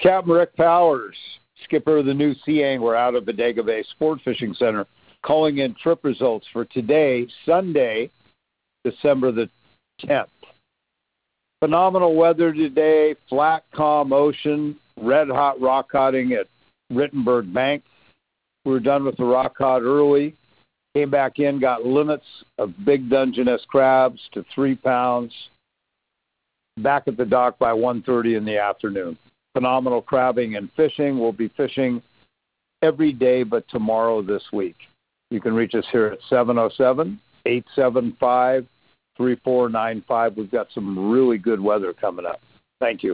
Captain Rick Powers, skipper of the new Sea Angler out of Bodega Bay Sport Fishing Center, calling in trip results for today, Sunday, December the 10th. Phenomenal weather today, flat, calm ocean, red-hot rock coding at Rittenberg Bank. We were done with the rock cod early, came back in, got limits of big Dungeness crabs to 3 pounds, back at the dock by 1:30 in the afternoon. Phenomenal crabbing and fishing. We'll be fishing every day but tomorrow this week. You can reach us here at 707-875-3495. We've got some really good weather coming up. Thank you.